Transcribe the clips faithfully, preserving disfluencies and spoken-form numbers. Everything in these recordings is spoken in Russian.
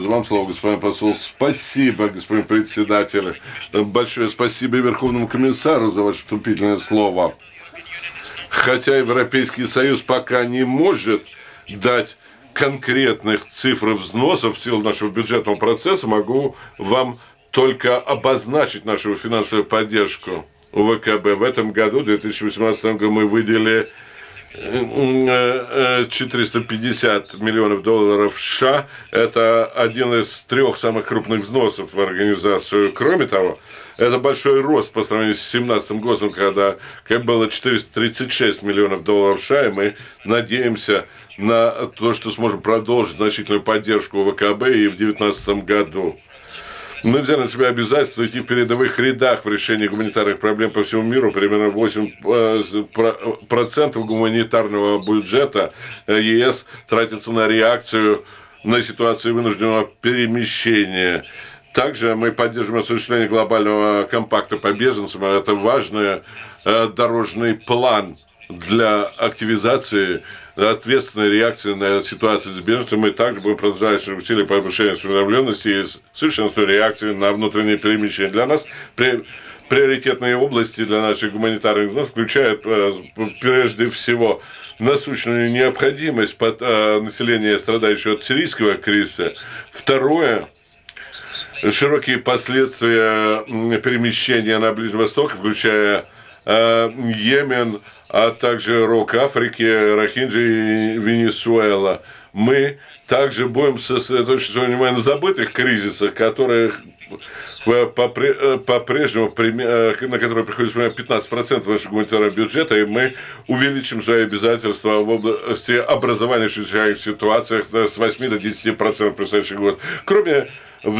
вам слово, господин посол. Спасибо, господин председатель. Большое спасибо Верховному комиссару за ваше вступительное слово. Хотя Европейский Союз пока не может дать конкретных цифр взносов в силу нашего бюджетного процесса, могу вам только обозначить нашу финансовую поддержку УВКБ. В этом году, в две тысячи восемнадцатом году, мы выделили четыреста пятьдесят миллионов долларов США. Это один из трех самых крупных взносов в организацию. Кроме того, это большой рост по сравнению с две тысячи семнадцатым годом, когда было четыреста тридцать шесть миллионов долларов США, и мы надеемся на то, что сможем продолжить значительную поддержку ВКБ и в две тысячи девятнадцатом году. Мы взяли на себя обязательство идти в передовых рядах в решении гуманитарных проблем по всему миру. Примерно восемь процентов гуманитарного бюджета ЕС тратится на реакцию на ситуацию вынужденного перемещения. Также мы поддерживаем осуществление глобального компакта по беженцам. Это важный дорожный план для активизации ответственной реакции на ситуацию с беженцами. Мы также будем продолжать наши усилия по повышению осведомленности и совершенству реакции на внутренние перемещения. Для нас приоритетные области для наших гуманитарных взносов включают прежде всего насущную необходимость под, э, населения, страдающего от сирийского кризиса. Второе – широкие последствия перемещения на Ближнем Востоке, включая э, Йемен, а также Рог Африки, Рохинджи и Венесуэла. Мы также будем сосредоточить свое внимание на забытых кризисах, которых по-прежнему, на которые приходится примерно пятнадцать процентов нашего гуманитарного бюджета, и мы увеличим свои обязательства в области образования в чрезвычайных ситуациях с восьми до десяти процентов в предстоящий год. Кроме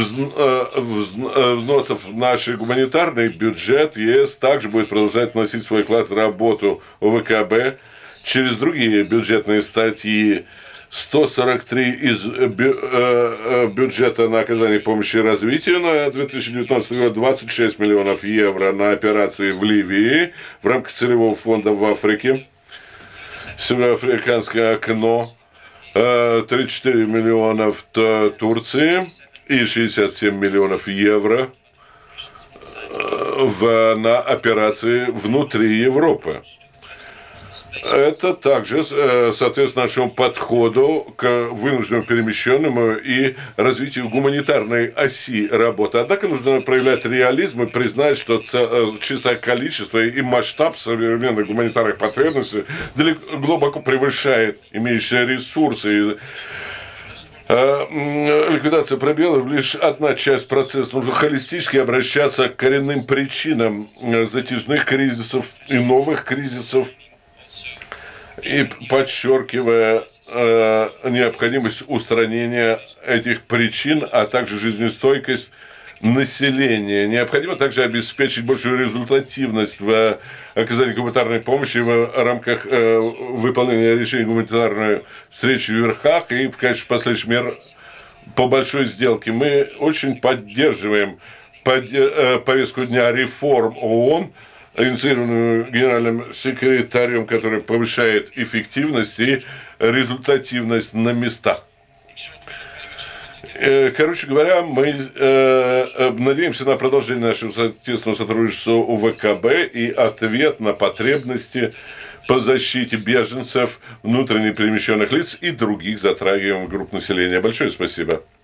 взносов в наш гуманитарный бюджет, ЕС также будет продолжать вносить свой вклад в работу ОВКБ через другие бюджетные статьи. сто сорок три из бюджета на оказание помощи и развитию на две тысячи девятнадцатый год, двадцать шесть миллионов евро на операции в Ливии в рамках целевого фонда в Африке, Североафриканское окно, тридцать четыре миллиона в Турции и шестьдесят семь миллионов евро в, на операции внутри Европы. Это также соответствует нашему подходу к вынужденным перемещенным и развитию гуманитарной оси работы. Однако нужно проявлять реализм и признать, что чистое количество и масштаб современных гуманитарных потребностей глубоко превышает имеющиеся ресурсы. Ликвидация пробелов – лишь одна часть процесса. Нужно холистически обращаться к коренным причинам затяжных кризисов и новых кризисов, и подчеркивая э, необходимость устранения этих причин, а также жизнестойкость населения. Необходимо также обеспечить большую результативность в оказании гуманитарной помощи в рамках э, выполнения решений гуманитарной встречи в верхах и в качестве последующих мер по большой сделке. Мы очень поддерживаем повестку дня реформ ООН, инициированную генеральным секретарем, который повышает эффективность и результативность на местах. Короче говоря, мы э, надеемся на продолжение нашего тесного сотрудничества у ВКБ и ответ на потребности по защите беженцев, внутренне перемещенных лиц и других затрагиваемых групп населения. Большое спасибо.